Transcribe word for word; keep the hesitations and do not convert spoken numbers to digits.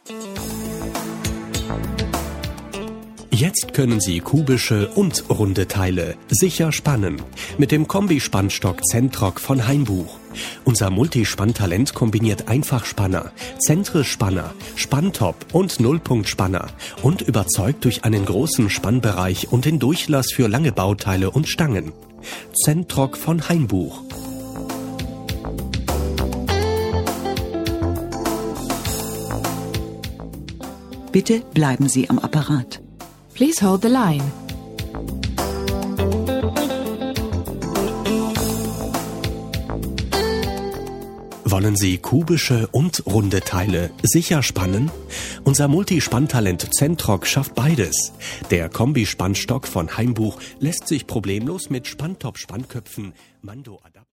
Jetzt können Sie kubische und runde Teile sicher spannen mit dem Kombispannstock Zentroc von Heimbuch. Unser Multispanntalent kombiniert Einfachspanner, Zentrischspanner, Spanntop und Nullpunktspanner und überzeugt durch einen großen Spannbereich und den Durchlass für lange Bauteile und Stangen. Zentroc von Heimbuch. Bitte bleiben Sie am Apparat. Please hold the line. Wollen Sie kubische und runde Teile sicher spannen? Unser Multispanntalent Zentroc schafft beides. Der Kombispannstock von Heimbuch lässt sich problemlos mit Spanntop-Spannköpfen, Mando Adapter